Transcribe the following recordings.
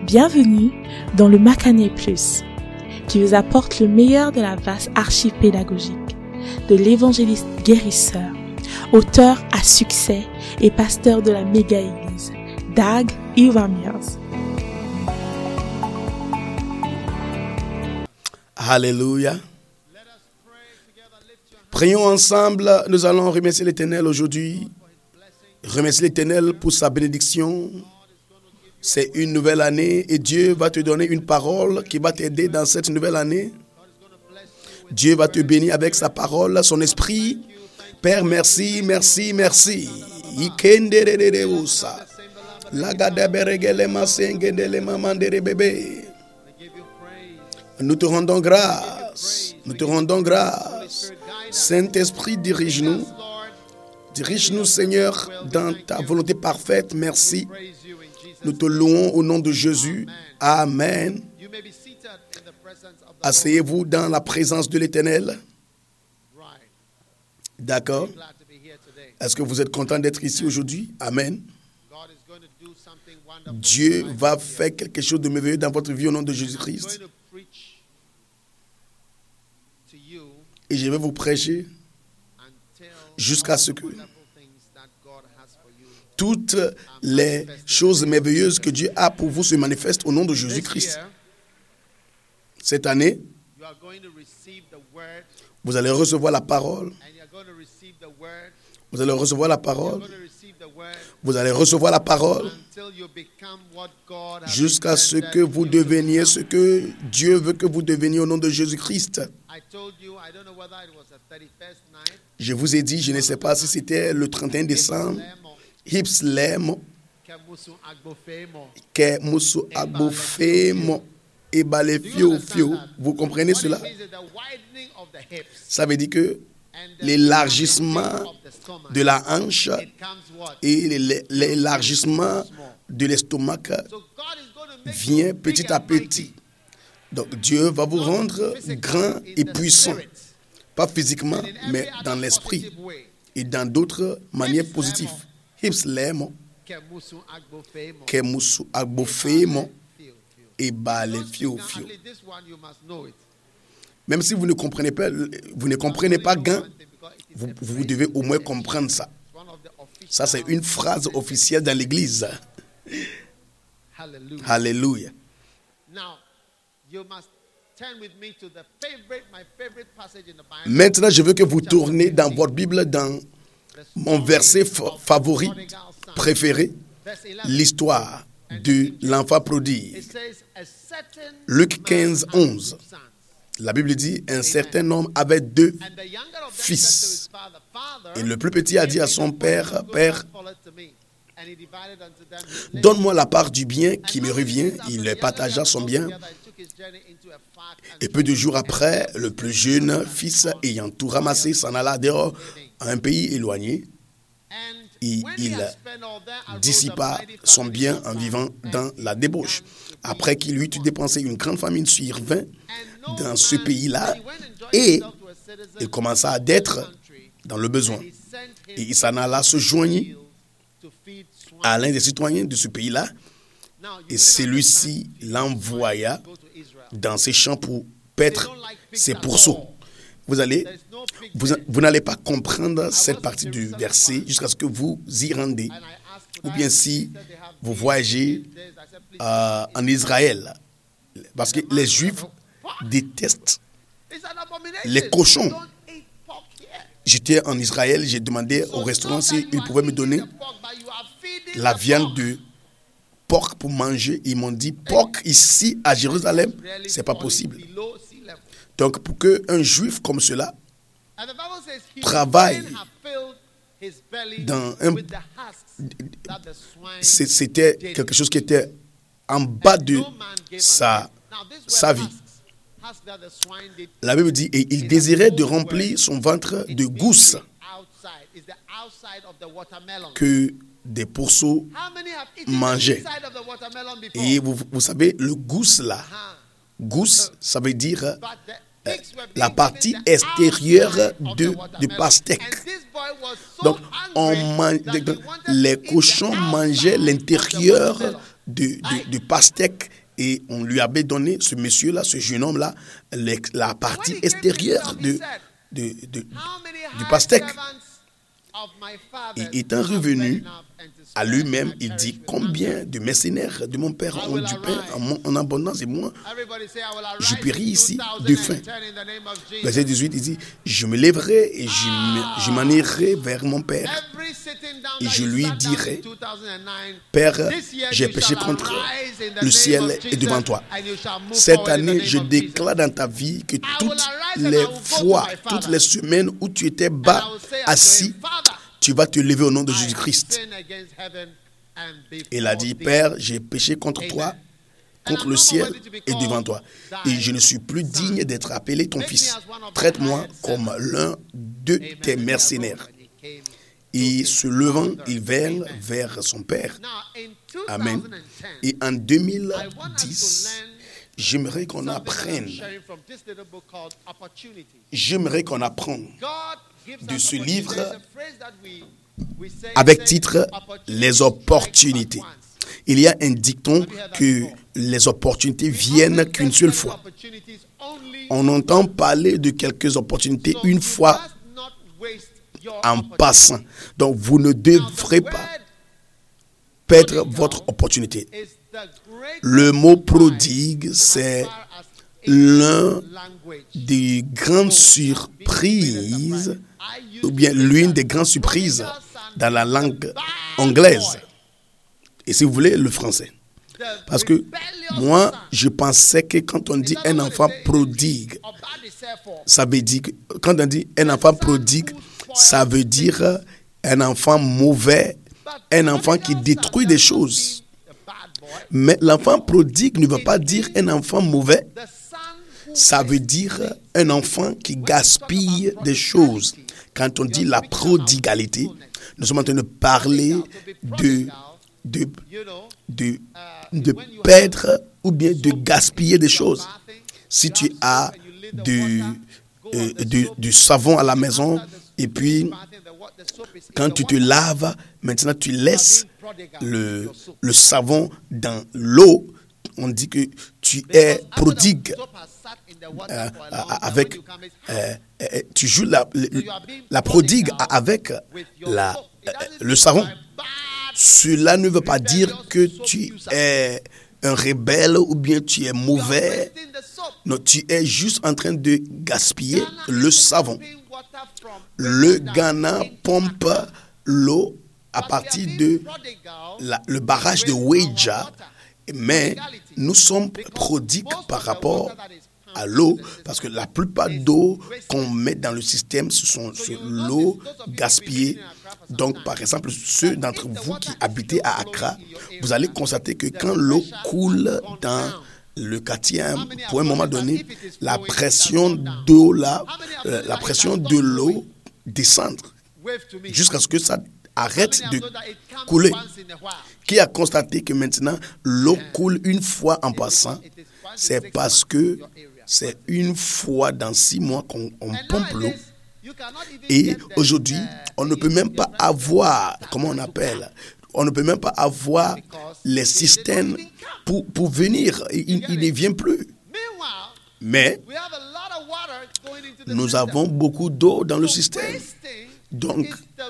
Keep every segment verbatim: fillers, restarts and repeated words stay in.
Bienvenue dans le Macané Plus, qui vous apporte le meilleur de la vaste archive pédagogique de l'évangéliste guérisseur, auteur à succès et pasteur de la méga-église, Dag Heward-Mills. Alléluia. Prions ensemble, nous allons remercier l'Éternel aujourd'hui. Remercier l'Éternel pour sa bénédiction. C'est une nouvelle année et Dieu va te donner une parole qui va t'aider dans cette nouvelle année. Dieu va te bénir avec sa parole, son esprit. Père, merci, merci, merci. Nous te rendons grâce. Nous te rendons grâce. Saint-Esprit, dirige-nous. Dirige-nous, Seigneur, dans ta volonté parfaite. Merci. Nous te louons au nom de Jésus. Amen. Asseyez-vous dans la présence de l'Éternel. D'accord? Est-ce que vous êtes content d'être ici aujourd'hui? Amen. Dieu va faire quelque chose de merveilleux dans votre vie au nom de Jésus-Christ. Et je vais vous prêcher jusqu'à ce que toutes les choses merveilleuses que Dieu a pour vous se manifestent au nom de Jésus-Christ. Cette année, vous allez recevoir la parole. Vous allez recevoir la parole. Vous allez recevoir la parole jusqu'à ce que vous deveniez ce que Dieu veut que vous deveniez au nom de Jésus-Christ. Je vous ai dit, je ne sais pas si c'était le trente et un décembre, Hipslemo, Kemusu Agbofemo, et Balefio Fio. Vous comprenez cela? Ça veut dire que l'élargissement de la hanche et l'élargissement de l'estomac vient petit à petit. Donc Dieu va vous rendre grand et puissant. Pas physiquement, mais dans l'esprit et dans d'autres manières positives. Hipslemo, Kemusu Agbofemo, et Balefio Fio. Même si vous ne comprenez pas, vous ne comprenez pas Gan, vous, vous devez au moins comprendre ça. Ça, c'est une phrase officielle dans l'Église. Alléluia. Maintenant, je veux que vous tournez dans votre Bible dans mon verset favori, préféré, l'histoire de l'enfant prodigue. Luc quinze, onze. La Bible dit, un certain homme avait deux fils. Et le plus petit a dit à son père, « Père, donne-moi la part du bien qui me revient. » Il partagea son bien. Et peu de jours après, le plus jeune fils, ayant tout ramassé, s'en alla dehors à un pays éloigné. Et il dissipa son bien en vivant dans la débauche. Après qu'il eut dépensé, une grande famine survint dans ce pays-là et il commença d'être dans le besoin. Et il s'en alla se joindre à l'un des citoyens de ce pays-là et celui-ci l'envoya dans ses champs pour paître ses pourceaux. Vous allez, vous, vous n'allez pas comprendre cette partie du verset jusqu'à ce que vous y rendez. Ou bien si vous voyagez euh, en Israël. Parce que les Juifs détestent les cochons. J'étais en Israël, j'ai demandé au restaurant s'ils pouvaient me donner la viande de porc pour manger. Ils m'ont dit, porc ici à Jérusalem, c'est pas possible. Donc, pour qu'un juif comme cela travaille dans un... C'était quelque chose qui était en bas de sa, sa vie. La Bible dit, et il désirait de remplir son ventre de gousses que des pourceaux mangeaient. Et vous, vous savez, le gousse là, gousse, ça veut dire euh, la partie extérieure de, du pastèque. Donc, on mange, les cochons mangeaient l'intérieur de, de, de pastèque et on lui avait donné, ce monsieur-là, ce jeune homme-là, la partie extérieure de, de, de, du pastèque. Et étant revenu à lui-même, il dit combien de mercenaires de mon père ont du pain en, en abondance et moi, je péris ici de faim. Verset dix-huit, il dit, je me lèverai et je m'en irai vers mon père et je lui dirai, Père, j'ai péché contre le ciel et devant toi. Cette année, je déclare dans ta vie que toutes les fois, toutes les semaines où tu étais bas, assis, tu vas te lever au nom de Jésus-Christ. Il a dit, Père, j'ai péché contre toi, contre le ciel et devant toi. Et je ne suis plus digne d'être appelé ton fils. Traite-moi comme l'un de tes mercenaires. Et se levant, il vint vers son père. Amen. Et en deux mille dix, j'aimerais qu'on apprenne, j'aimerais qu'on apprenne de ce livre avec titre « Les opportunités ». Il y a un dicton que les opportunités viennent qu'une seule fois. On entend parler de quelques opportunités une fois en passant. Donc, vous ne devrez pas perdre votre opportunité. Le mot prodigue, c'est l'un des grandes surprises, ou bien l'une des grandes surprises dans la langue anglaise. Et si vous voulez, le français. Parce que moi, je pensais que quand on dit un enfant prodigue, ça veut dire que, quand on dit un enfant prodigue, ça veut dire un enfant mauvais, un enfant qui détruit des choses. Mais l'enfant prodigue ne veut pas dire un enfant mauvais. Ça veut dire un enfant qui gaspille des choses. Quand on dit la prodigalité, nous sommes en train de parler de, de, de, de perdre ou bien de gaspiller des choses. Si tu as du, euh, du, du savon à la maison et puis quand tu te laves, maintenant tu laisses le, le savon dans l'eau, on dit que tu es prodigue. Euh, avec, euh, euh, tu joues la, la, la prodigue avec la, euh, le savon. Cela ne veut pas dire que tu es un rebelle ou bien tu es mauvais. Non, tu es juste en train de gaspiller le savon. Le Ghana pompe l'eau à partir de la, le barrage de Weija, mais nous sommes prodigues par rapport à l'eau, parce que la plupart d'eau qu'on met dans le système, ce sont l'eau gaspillée. Donc, par exemple, ceux d'entre vous qui habitez à Accra, vous allez constater que quand l'eau coule dans le quartier, pour un moment donné, la pression d'eau là, euh, la pression de l'eau descend jusqu'à ce que ça arrête de couler. Qui a constaté que maintenant l'eau coule une fois en passant? C'est parce que c'est une fois dans six mois qu'on on pompe l'eau. Et aujourd'hui, on ne peut même pas avoir, comment on appelle, on ne peut même pas avoir les systèmes pour, pour venir. Il, il ne vient plus. Mais nous avons beaucoup d'eau dans le système. Donc,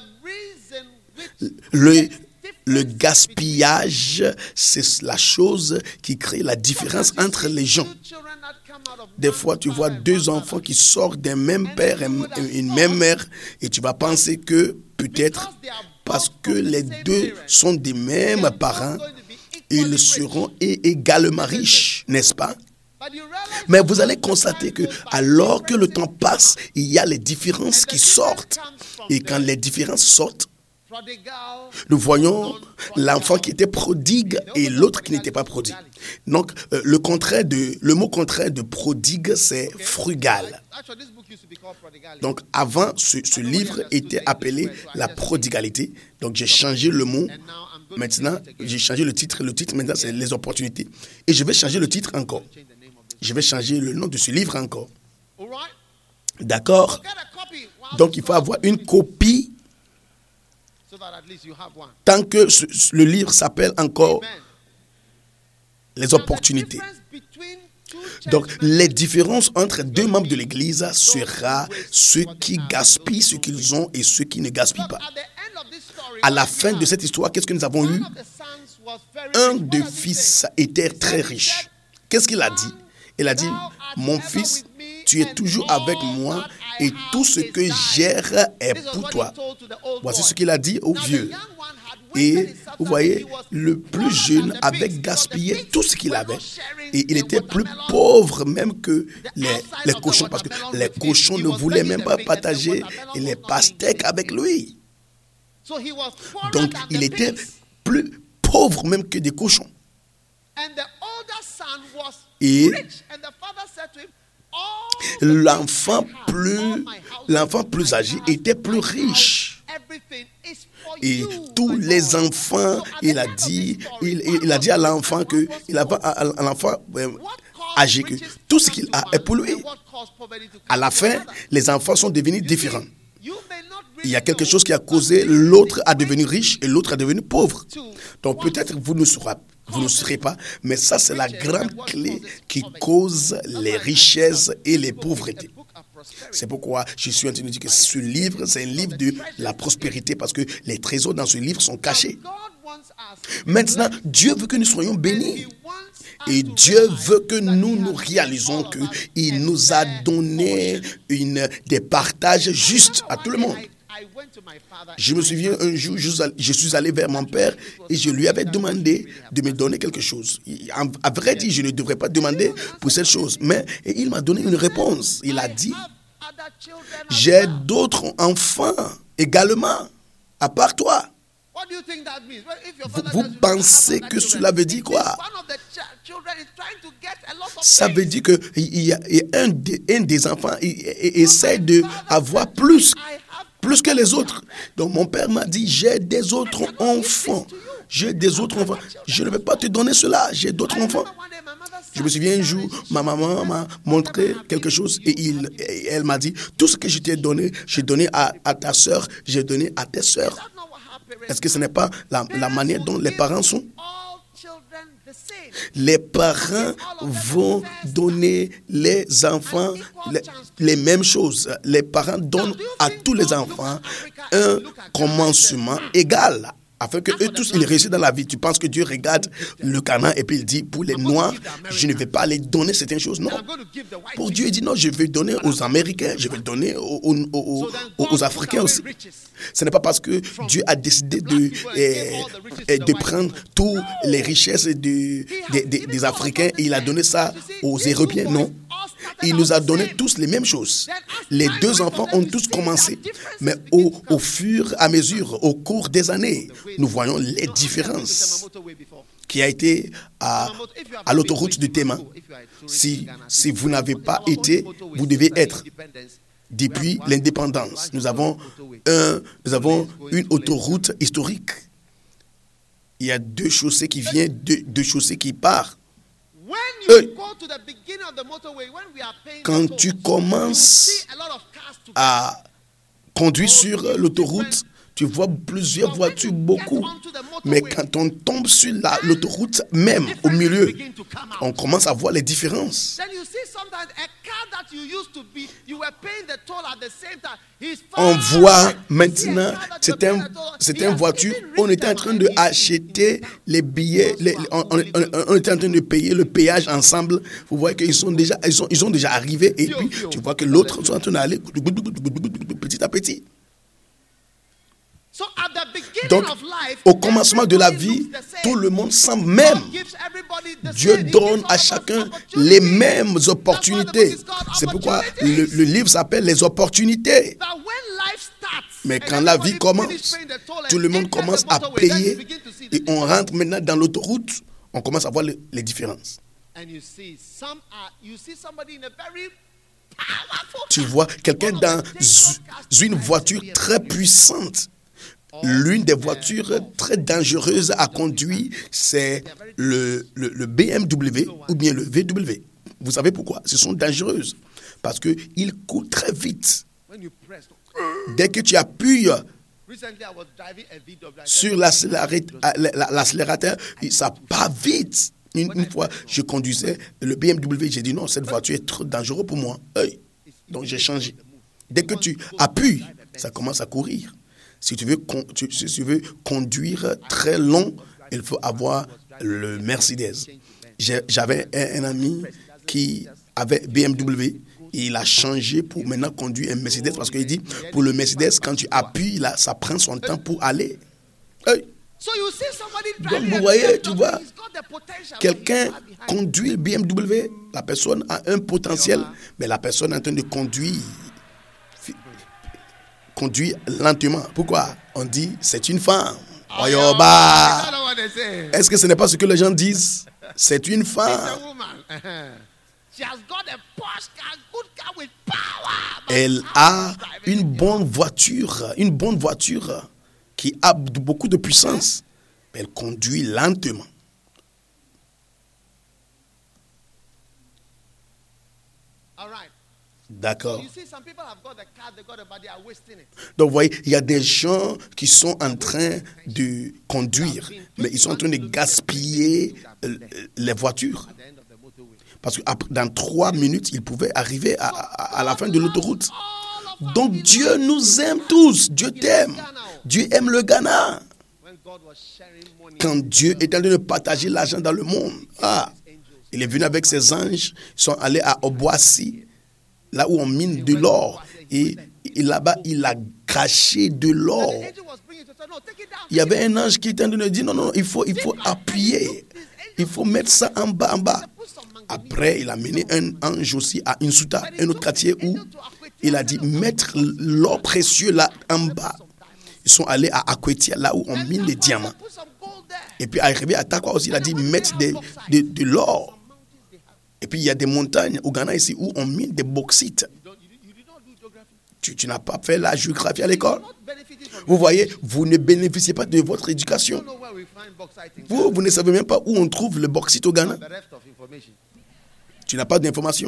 le, le gaspillage, c'est la chose qui crée la différence entre les gens. Des fois, tu vois deux enfants qui sortent d'un même père et une même mère et tu vas penser que peut-être parce que les deux sont des mêmes parents, ils seront également riches, n'est-ce pas? Mais vous allez constater que alors que le temps passe, il y a les différences qui sortent. Et quand les différences sortent, nous voyons l'enfant qui était prodigue et l'autre qui n'était pas prodigue. Donc, euh, le contraire de, le mot contraire de prodigue, c'est frugal. Donc, avant, ce, ce livre était appelé la prodigalité. Donc, j'ai changé le mot. Maintenant, j'ai changé le titre. Le titre, maintenant, c'est les opportunités. Et je vais changer le titre encore. Je vais changer le nom de ce livre encore. D'accord? Donc, il faut avoir une copie. Tant que ce, le livre s'appelle encore les opportunités. Donc, les différences entre deux membres de l'Église sera ceux qui gaspillent ce qu'ils ont et ceux qui ne gaspillent pas. À la fin de cette histoire, qu'est-ce que nous avons eu? Un des fils était très riche. Qu'est-ce qu'il a dit? Il a dit, mon fils, tu es toujours avec moi et tout ce que j'erre est pour toi. Voici ce qu'il a dit au vieux. Et vous voyez, le plus jeune avait gaspillé tout ce qu'il avait. Et il était plus pauvre même que les, les cochons, parce que les cochons ne voulaient même pas partager les pastèques avec lui. Donc, il était plus pauvre même que des cochons. Et l'enfant plus, l'enfant plus âgé était plus riche. Et tous les enfants, il a dit, il, il a dit à l'enfant que, il a à l'enfant âgé que tout ce qu'il a est pour lui. À la fin, les enfants sont devenus différents. Il y a quelque chose qui a causé l'autre à devenir riche et l'autre à devenir pauvre. Donc peut-être vous ne serez, vous ne serez pas, mais ça c'est la grande clé qui cause les richesses et les pauvretés. C'est pourquoi je suis en train de dire que ce livre, c'est un livre de la prospérité parce que les trésors dans ce livre sont cachés. Maintenant, Dieu veut que nous soyons bénis. Et Dieu veut que nous nous réalisons qu'il nous a donné une, des partages justes à tout le monde. Je me souviens un jour, je suis allé vers mon père et je lui avais demandé de me donner quelque chose. À vrai dire, je ne devrais pas demander pour cette chose, mais il m'a donné une réponse. Il a dit, j'ai d'autres enfants également, à part toi. Vous, vous pensez que cela veut dire quoi? Ça veut dire que il y a, il y a un, des, un des enfants il, il essaie d'avoir plus, plus que les autres. Donc mon père m'a dit, j'ai des autres enfants. J'ai des autres enfants. Je ne vais pas te donner cela. J'ai d'autres enfants. Je me souviens un jour, ma maman m'a montré quelque chose et, il, et elle m'a dit, tout ce que je t'ai donné, j'ai donné à, à ta soeur, j'ai donné à tes soeurs. Est-ce que ce n'est pas la, la manière dont les parents sont? Les parents vont donner les enfants les, les mêmes choses. Les parents donnent à tous les enfants un commencement égal. Afin que eux tous, ils réussissent dans la vie. Tu penses que Dieu regarde le Canaan et puis il dit, pour les Noirs, je ne vais pas les donner certaines choses. Non. Pour Dieu, il dit, non, je vais donner aux Américains, je vais donner aux, aux, aux, aux Africains aussi. Ce n'est pas parce que Dieu a décidé de, eh, de prendre toutes les richesses de, de, de, des Africains et il a donné ça aux Européens. Non. Il nous a donné tous les mêmes choses. Les deux enfants ont tous commencé. Mais au, au fur et à mesure, au cours des années, nous voyons les différences qui a été à, à l'autoroute de Tema. Si, si vous n'avez pas été, vous devez être. Depuis l'indépendance, nous avons, un, nous avons une autoroute historique. Il y a deux chaussées qui viennent, deux, deux chaussées qui partent. Euh, quand tu commences à conduire sur l'autoroute, tu vois plusieurs voitures, beaucoup. Mais quand on tombe sur la, l'autoroute, même au milieu, on commence à voir les différences. On voit maintenant, c'est un, c'est une voiture, on était en train d'acheter les billets, les, on, on, on était en train de payer le péage ensemble. Vous voyez qu'ils sont déjà, ils sont, ils sont déjà arrivés et puis tu vois que l'autre sont en train d'aller petit à petit. Donc, au commencement de la vie, tout le monde semble même. Dieu donne à chacun les mêmes opportunités. C'est pourquoi le, le livre s'appelle Les opportunités. Mais quand la vie commence, tout le monde commence à payer et on rentre maintenant dans l'autoroute, on commence à voir les, les différences. Tu vois quelqu'un dans une voiture très puissante. L'une des voitures très dangereuses à conduire, c'est le, le, le B M W ou bien le V W. Vous savez pourquoi? Ce sont dangereuses. Parce qu'ils courent très vite. Dès que tu appuies sur l'accélérateur, ça part vite. Une, une fois, je conduisais le B M W, j'ai dit non, cette voiture est trop dangereuse pour moi. Hey. Donc j'ai changé. Dès que tu appuies, ça commence à courir. Si tu veux, tu, si tu veux conduire très long, il faut avoir le Mercedes. J'ai, j'avais un, un ami qui avait B M W. Et il a changé pour maintenant conduire un Mercedes parce qu'il dit, pour le Mercedes, quand tu appuies, là, ça prend son temps pour aller. Hey. Donc vous voyez, tu vois, quelqu'un conduit le B M W, la personne a un potentiel, mais la personne est en train de conduire, conduire lentement. Pourquoi? On dit, c'est une femme. Oyoba. Est-ce que ce n'est pas ce que les gens disent? C'est une femme. Elle a une bonne voiture, une bonne voiture qui a beaucoup de puissance, mais elle conduit lentement. D'accord. Donc, vous voyez, il y a des gens qui sont en train de conduire, mais ils sont en train de gaspiller les voitures. Parce que dans trois minutes, ils pouvaient arriver à, à, à la fin de l'autoroute. Donc Dieu nous aime tous. Dieu t'aime. Dieu aime le Ghana. Quand Dieu est en train de partager l'argent dans le monde, ah, il est venu avec ses anges. Ils sont allés à Oboissi, là où on mine de l'or. Et, et là-bas, il a caché de l'or. Il y avait un ange qui était en train de dire, non, non, il faut, il faut appuyer. Il faut mettre ça en bas, en bas. Après, il a mené un ange aussi à Insuta, un autre quartier où il a dit mettre l'or précieux là en bas. Ils sont allés à Akwetia, là où on mine les diamants. Et puis arrivé à Takwa aussi, il a dit mettre de, de, de l'or. Et puis il y a des montagnes au Ghana ici où on mine des bauxites. Tu, tu n'as pas fait la géographie à l'école. Vous voyez, vous ne bénéficiez pas de votre éducation. Vous, vous ne savez même pas où on trouve le bauxite au Ghana. Tu n'as pas d'information.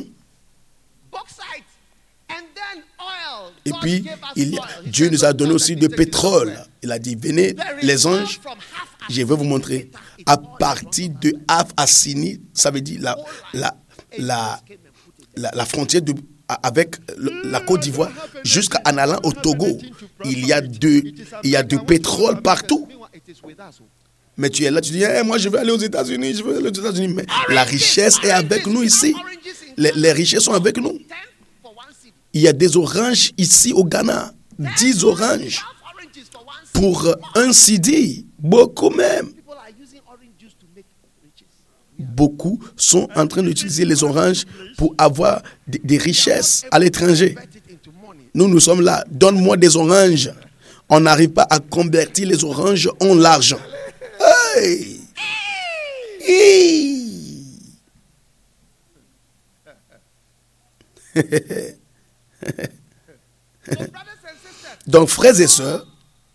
Et puis, il y a, Dieu nous a donné aussi du pétrole. Il a dit, venez les anges, je vais vous montrer. À partir de Af Assini, ça veut dire la, la, la, la, la frontière de, avec la Côte d'Ivoire, jusqu'à en allant au Togo, il y a de, il y a du pétrole partout. Mais tu es là, tu dis, hey, moi je veux aller aux États-Unis, je veux aller aux États-Unis. Mais la richesse est avec nous ici. Les, les richesses sont avec nous. Il y a des oranges ici au Ghana. dix oranges pour un C D. Beaucoup même. Beaucoup sont en train d'utiliser les oranges pour avoir des, des richesses à l'étranger. Nous, nous sommes là. Donne-moi des oranges. On n'arrive pas à convertir les oranges en l'argent. Hey! Hey! Donc, frères et sœurs,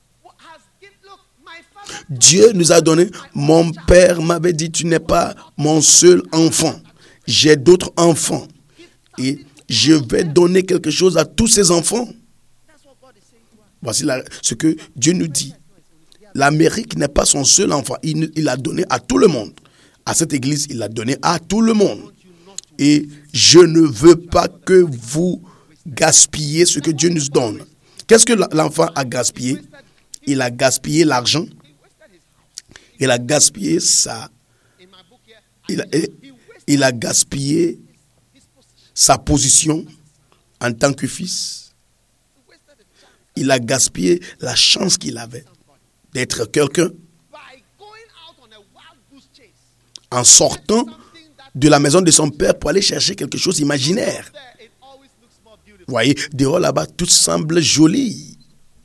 Dieu nous a donné, mon père m'avait dit, tu n'es pas mon seul enfant. J'ai d'autres enfants. Et je vais donner quelque chose à tous ces enfants. Voici la, ce que Dieu nous dit. L'Amérique n'est pas son seul enfant. Il, il l'a donné à tout le monde. À cette église, il l'a donné à tout le monde. Et je ne veux pas que vous gaspillez ce que Dieu nous donne. Qu'est-ce que l'enfant a gaspillé? Il a gaspillé l'argent. Il a gaspillé ça. Il a, il a gaspillé sa position en tant que fils. Il a gaspillé la chance qu'il avait d'être quelqu'un en sortant de la maison de son père pour aller chercher quelque chose d'imaginaire. Vous voyez, dehors là-bas, tout semble joli.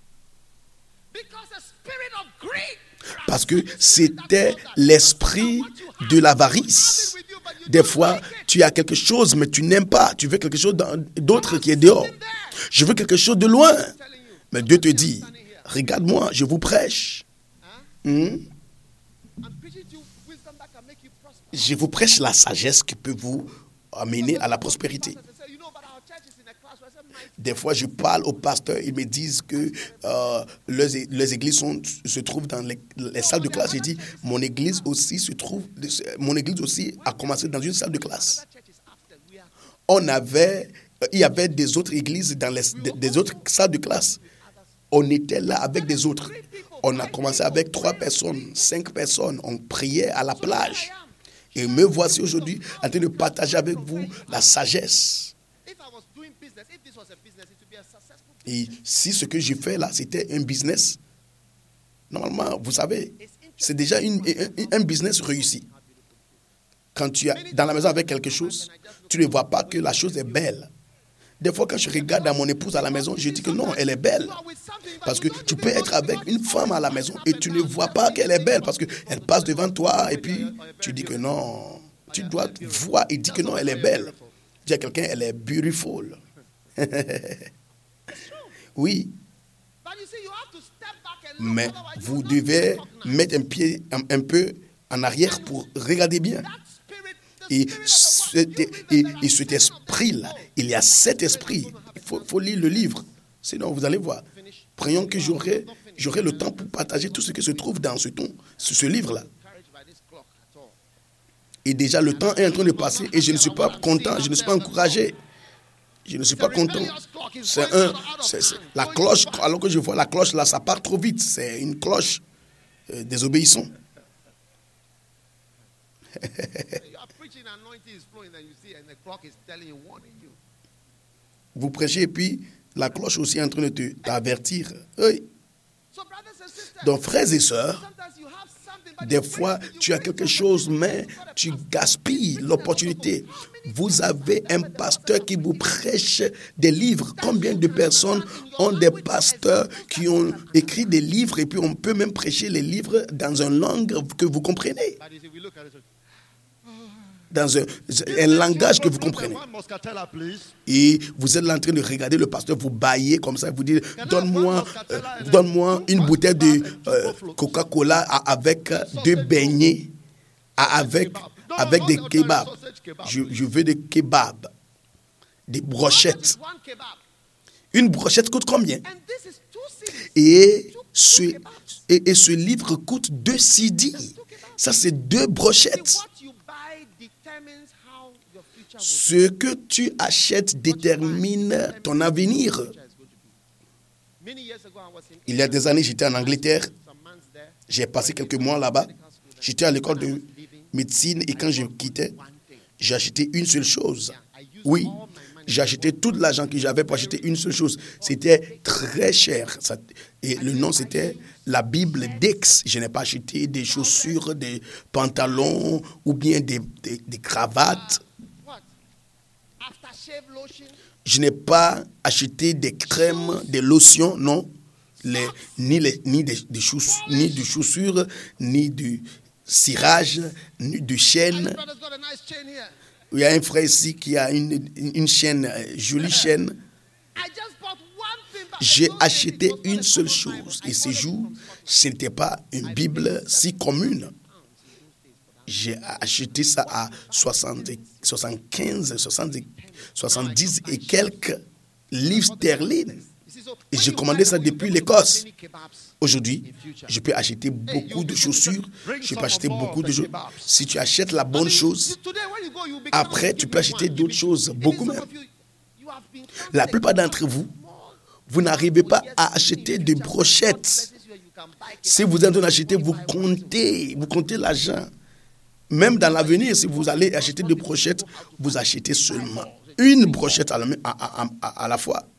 Parce que c'était l'esprit de l'avarice. Des fois, tu as quelque chose, mais tu n'aimes pas. Tu veux quelque chose d'autre qui est dehors. Je veux quelque chose de loin. Mais Dieu te dit, regarde-moi, je vous prêche. Hmm? Je vous prêche la sagesse qui peut vous amener à la prospérité. Des fois, je parle aux pasteurs, ils me disent que euh, leurs, leurs églises sont, se trouvent dans les, les salles de classe. J'ai dit, mon église aussi se trouve, mon église aussi a commencé dans une salle de classe. On avait, il y avait des autres églises dans les, des, des autres salles de classe. On était là avec des autres. On a commencé avec trois personnes, cinq personnes. On priait à la plage. Et me voici aujourd'hui en train de partager avec vous la sagesse. Et si ce que j'ai fait là, c'était un business, normalement, vous savez, c'est déjà une, un, un business réussi. Quand tu es dans la maison avec quelque chose, tu ne vois pas que la chose est belle. Des fois, quand je regarde à mon épouse à la maison, je dis que non, elle est belle. Parce que tu peux être avec une femme à la maison et tu ne vois pas qu'elle est belle parce qu'elle passe devant toi et puis tu dis que non. Tu dois voir et dire que non, elle est belle. Dis à quelqu'un, elle est beautiful. Oui. Mais vous devez mettre un pied un, un peu en arrière pour regarder bien. Et cet, et, et cet esprit-là, il y a sept esprits. Il faut, faut lire le livre. Sinon, vous allez voir. Prions que j'aurai, j'aurai le temps pour partager tout ce qui se trouve dans ce, ton, ce, ce livre-là. Et déjà, le temps est en train de passer et je ne suis pas content, je ne suis pas encouragé. Je ne suis pas content. C'est un, c'est, c'est, la cloche, alors que je vois la cloche là, ça part trop vite. C'est une cloche euh, désobéissant. Vous prêchez et puis la cloche aussi est en train de te, t'avertir. Oui. Donc, frères et sœurs, des fois, tu as quelque chose, mais tu gaspilles l'opportunité. Vous avez un pasteur qui vous prêche des livres. Combien de personnes ont des pasteurs qui ont écrit des livres et puis on peut même prêcher les livres dans une langue que vous comprenez. Dans un, un langage que vous comprenez. Et vous êtes là en train de regarder le pasteur, vous bailler comme ça, vous dites, donne-moi, euh, donne-moi une bouteille de euh, Coca-Cola avec deux beignets, avec, avec des kebabs. Je, je veux des kebabs, des brochettes. Une brochette coûte combien? Et ce, et, et ce livre coûte deux C D. Ça, c'est deux brochettes. Ce que tu achètes détermine ton avenir. Il y a des années, j'étais en Angleterre. J'ai passé quelques mois là-bas. J'étais à l'école de médecine et quand je quittais, j'ai acheté une seule chose. Oui, j'ai acheté tout l'argent que j'avais pour acheter une seule chose. C'était très cher. Et le nom, c'était la Bible d'Aix. Je n'ai pas acheté des chaussures, des pantalons ou bien des, des, des cravates. Je n'ai pas acheté des crèmes, des lotions, non. Les, ni, les, ni, des, des chaussures, ni de chaussures, ni de cirage, ni de chaîne. Il y a un frère ici qui a une, une chaîne, une jolie chaîne. J'ai acheté une seule chose. Et ce jour, ce n'était pas une Bible si commune. J'ai acheté ça à soixante, soixante-quinze, soixante, soixante-dix et quelques livres sterling. Et j'ai commandé ça depuis l'Écosse. Aujourd'hui, je peux acheter beaucoup de chaussures. Je peux acheter beaucoup de choses. Si tu achètes la bonne chose, après, tu peux acheter d'autres choses, beaucoup même. La plupart d'entre vous, vous n'arrivez pas à acheter de brochettes. Si vous êtes en train d'acheter, vous comptez, vous comptez l'argent. Même dans l'avenir, si vous allez acheter des brochettes, vous achetez seulement une brochette à la, à, à, à, à la fois.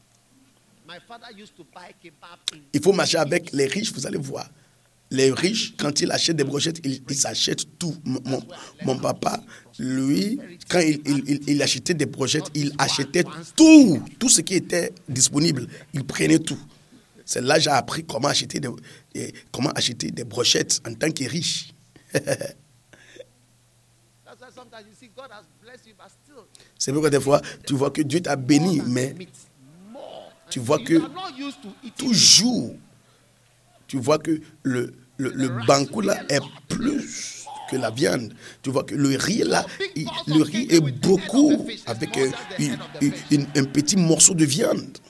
Il faut marcher avec les riches, vous allez voir. Les riches, quand ils achètent des brochettes, ils, ils achètent tout. Mon, mon papa, lui, quand il, il, il achetait des brochettes, il achetait tout. Tout ce qui était disponible, il prenait tout. C'est là que j'ai appris comment acheter des, comment acheter des brochettes en tant que riche. C'est pourquoi des fois, tu vois que Dieu t'a béni, mais tu vois que toujours, tu vois que le, le, le banquet là est plus que la viande. Tu vois que le riz, là, il- le riz est beaucoup avec euh, une- une- un petit morceau de viande.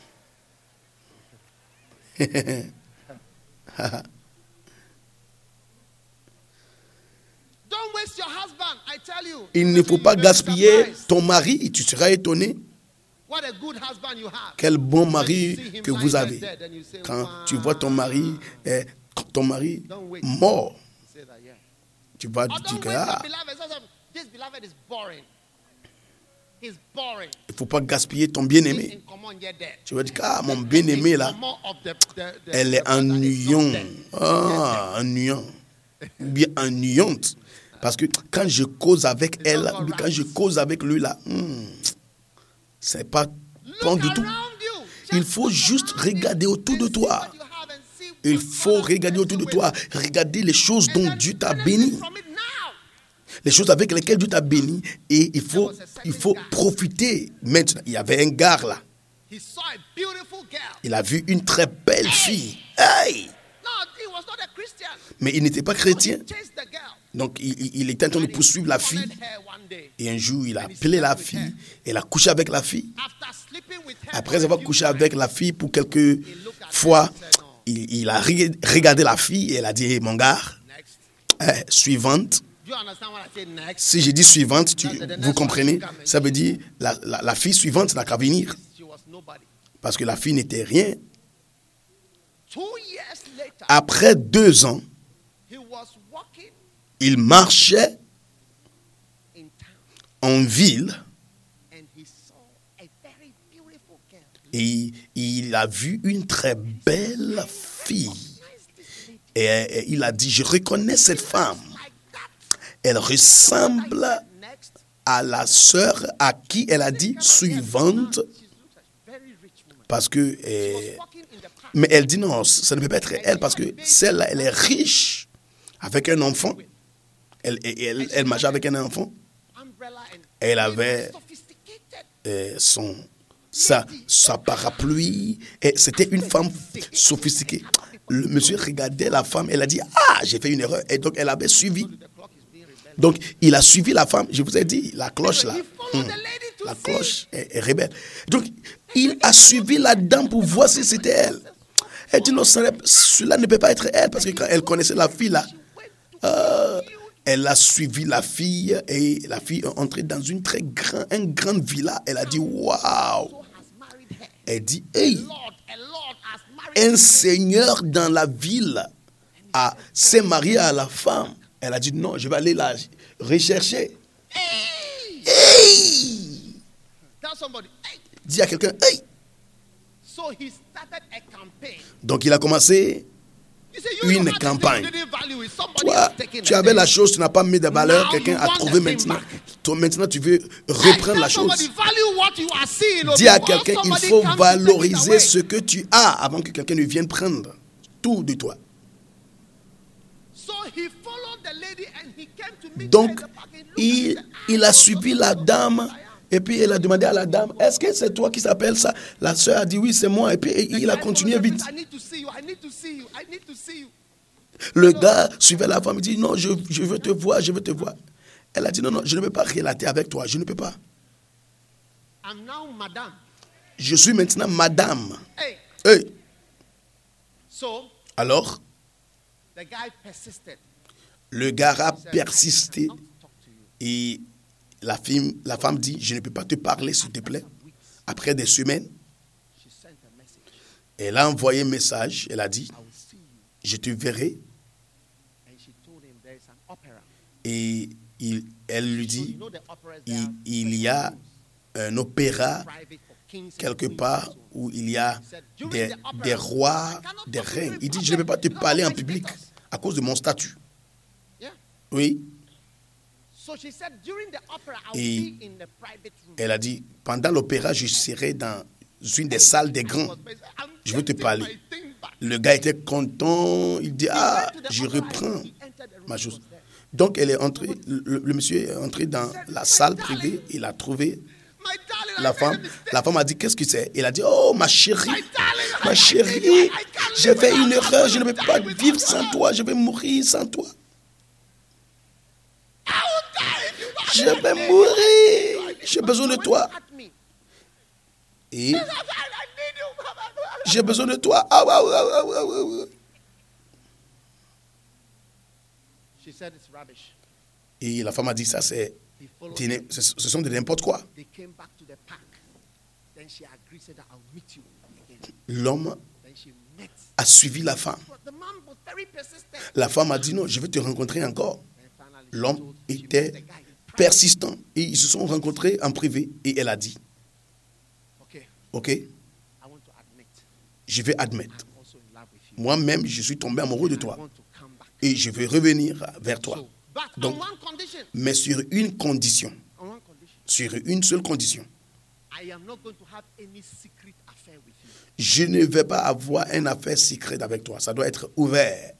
Don't waste your husband, I tell you. Il ne faut pas You'll be gaspiller surprised ton mari. Tu seras étonné what a good husband you have. quel bon When mari you see him que lying vous there avez. dead, and you say, Quand "Wow." tu vois ton mari, eh, ton mari Don't wait. mort, Say that, yeah. tu vas Or dire don't que waste ah, your beloved. Some- some- This beloved is boring. He's boring. il ne faut pas gaspiller ton He's bien-aimé. in common, you're dead. Tu vas dire que ah, mon bien-aimé là, Common of the- the- the- elle the est brother is not ennuyante. dead. Ah, ennuyant. Bien ennuyante. Parce que quand je cause avec elle, quand je cause avec lui là, hmm, c'est pas bon Look du tout. around you. Il Just faut look juste around you regarder autour and de see toi. what you have and see Il what faut God has regarder autour de blessed you toi, with. regarder les choses And dont then Dieu t'a benefit béni, from it now. les choses avec lesquelles Dieu t'a béni, et il faut, il faut profiter. Maintenant, il y avait un gars là, He saw a beautiful girl. il a vu une très belle fille. Hey! No, he was not a Christian. Mais il n'était pas So he chrétien, chased the girl. donc il, il- il était en train de And he poursuivre la cornered fille, her one day. et un jour il a appelé la fille, et il a couché avec la fille. After sleeping with her Après for a avoir few couché times, avec la fille pour quelques fois, il, il a ri- regardé la fille et elle a dit, hey, mon gars, next. eh, suivante. Do you understand what I say next? Si je dis suivante, tu- vous comprenez, ça veut dire la, la, la fille suivante n'a qu'à venir. She was nobody. Parce que la fille n'était rien. Two years later, Après deux ans, he was walking il marchait in town en ville and he saw a very beautiful girl. et il a vu une très belle fille. Et, et il a dit, je reconnais cette femme. Like that. Elle ressemble Next, à la sœur à qui elle a dit suivante. she looks like a very rich woman. Parce que... She eh, was walking in the park. mais elle dit non, ça ne peut pas être elle parce que celle-là, elle est riche avec un enfant. Elle, elle, elle, elle marchait avec un enfant. Umbrella and Elle avait sophisticated. euh, son, sa, sa parapluie. Et c'était une femme sophistiquée. Le monsieur regardait la femme. Elle a dit, ah, j'ai fait une erreur. Et donc, elle avait suivi. The clock is being rebellious. Donc, il a suivi la femme. Je vous ai dit, la cloche là. He followed hum, the lady to La see. cloche est, est rebelle. Donc, il a suivi la dame pour voir si c'était elle. Elle dit non, ce n'est- cela ne peut pas être elle. Parce que quand elle connaissait la fille là, euh, elle a suivi la fille et la fille est entrée dans une très grande, une grande villa. Elle a dit waouh. Has married her. Elle dit hey, Lord, a Lord has married un seigneur dans la ville a s'est marié à la femme. Elle a dit non, je vais aller la rechercher. Hey! Hey, Tell somebody. Hey! dis à quelqu'un hey. So he started a campaign. Donc il a commencé. You say you Une you had the thing, campagne. you didn't value it. Somebody Toi, has taken tu the avais thing. la chose, tu n'as pas mis de valeur, Now quelqu'un you a want trouvé the thing maintenant. back. Toi, maintenant, tu veux Hey, reprendre tell la chose. somebody, value what you are seeing. Dis à before quelqu'un, il somebody faut comes to take it valoriser away. ce que tu as avant que quelqu'un ne vienne prendre tout de toi. So he followed the lady and he came to meet her in Donc, the park and looked il, at her. il a suivi la dame et puis il a demandé à la dame, est-ce que c'est toi qui s'appelle ça? La sœur a dit oui, c'est moi. Et puis il a continué vite. I need to see you. I need to see you. I need to see you. Le gars suivait la femme, il dit non, je, je veux te voir, je veux te voir. Elle a dit non, non, je ne peux pas relater avec toi, je ne peux pas. I'm now madam. Je suis maintenant madame. Hey. Hey. So Alors, the guy persisted. le gars a He said, persisté I cannot talk to you. et la, fille, la femme dit, je ne peux pas te parler, s'il te plaît. Après des semaines, She sent a message. elle a envoyé un message, elle a dit, I will see you. je te verrai. And she told him there is an opera. Et il, elle lui So you dit, know the operas il, there il y a un opéra private for kings and quelque queens part and so on. où il y a He said, during des, the opera, des rois, I cannot des talk to you reines. in Il dit, public je ne peux pas te because parler of en my public status. à cause de mon statut. Yeah. Oui. So she said, during the opera, I'll Et be in the private room. elle a dit, pendant l'opéra, je serai dans une des salles des grands. Je veux te parler. Le gars était content. Il dit, ah, je reprends ma chose. Donc, elle est entrée, le, le monsieur est entré dans la salle privée. Il a trouvé la femme. La femme a dit, qu'est-ce que c'est? Il a dit, oh, ma chérie, ma chérie, j'ai fait une erreur. Je ne peux pas vivre sans toi. Je vais mourir sans toi. Je vais mourir. J'ai besoin de toi. Et j'ai besoin de toi. Ah, ah, ah, ah, ah, ah. She said it's rubbish. Et la femme a dit, ça, c'est, He followed c'est- them. ce ce sont de n'importe quoi. They came back to the park. Then she agreed, said that I'll meet you again. L'homme Then she met. a suivi la femme. But the man was very persistent. La femme a dit, non, je vais te rencontrer encore. And finally, she L'homme told- she met était the guy in private. persistant. Et ils se sont rencontrés en privé. Et elle a dit, Okay, ok, I want to admit, je vais admettre. I'm also in love with you. Moi-même, je suis tombé amoureux de I toi. want to come back. Et je vais revenir vers toi. So, but Donc, on one condition. mais sur une condition. On one condition. Sur une seule condition. I am not going to have any secret affair with you. Je ne vais pas avoir une affaire secrète avec toi. Ça doit être ouvert.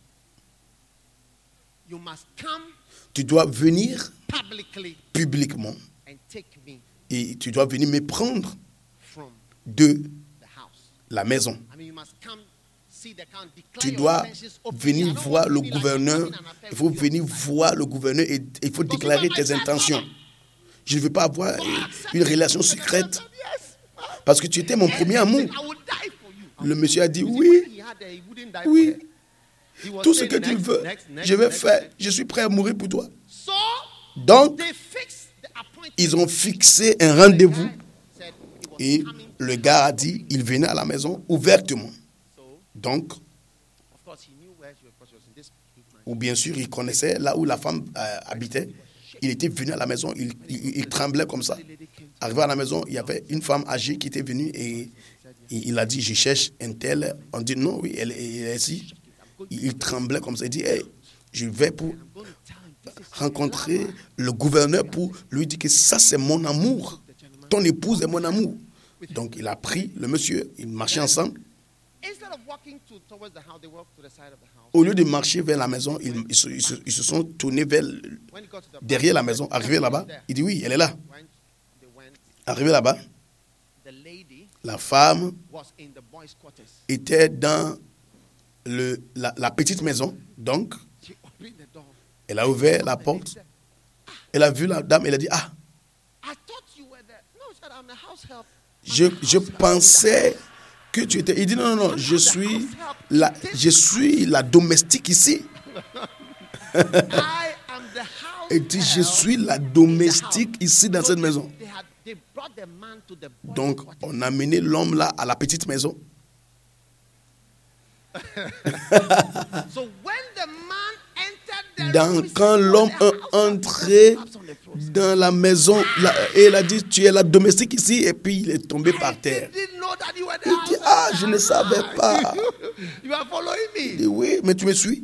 You must come Tu dois venir publicly publiquement. and take me Et tu dois venir me prendre from de the house. la maison. I mean, you must come see the count, declare Tu your dois intentions openly. I venir don't voir want to le be like I'm gouverneur. having an affair Il faut with you venir on the side. voir le gouverneur et il faut déclarer tes intentions. Je ne veux pas avoir une relation secrète parce que tu étais mon premier amour. I would die for you. Le monsieur a dit You see, oui, when he had her, he wouldn't die oui, for her. He was tout ce saying que tu next, veux, next, next, je vais next, faire. next. Je suis prêt à mourir pour toi. So Donc, they fixed the appointment. ils ont fixé un The rendez-vous guy said he was et coming. le gars a dit il venait à la maison ouvertement. So Donc, of course he knew where she was, because she was in this big man. ou bien sûr, il connaissait là où la femme euh, habitait. Il était venu à la maison, il, il- il tremblait comme ça. Arrivé à la maison, il y avait une femme âgée qui était venue et il il a dit, je cherche un tel. On dit, non, oui, elle, elle est ici. Il, il tremblait comme ça. Il dit, hey, je vais pour I'm going to tell him this is rencontrer le gouverneur pour lui dire que ça, c'est mon amour. Ton épouse est mon amour. Donc, il a pris le monsieur, ils marchaient ensemble. instead of walking to, towards the house, they walked to the side of the house. Au lieu de marcher vers la maison, ils, ils se, ils se- ils se sont tournés vers, When he got to the derrière la maison. Arrivé là-bas, il dit, oui, elle est là. When they went, Arrivé là-bas, the lady la femme was in the boys' quarters. était dans le, la, la petite maison. Donc, She opened the door. elle a ouvert la And he porte. said, Elle a vu la dame. Elle a dit, ah, I thought you were there. No, she said, I'm a house help. I'm je, a house je help in the pensais house. que tu étais... Il dit, non, non, non, je suis la, je suis la domestique ici. I am the house Elle dit, je help suis la in the domestique house. ici dans So cette maison. They, had, they brought the man to the boys' Donc, quarters. on a amené l'homme là à la petite maison. So when the man entered the Dans, room, he quand said, l'homme "Oh, the est house help." entré Slaps on the floor. dans la maison, là, et elle a dit, tu es la domestique ici, et puis il est tombé I par terre. didn't know that you were the Il house dit, help. ah, je ne savais pas. You are following Il me. dit, oui, mais tu me suis.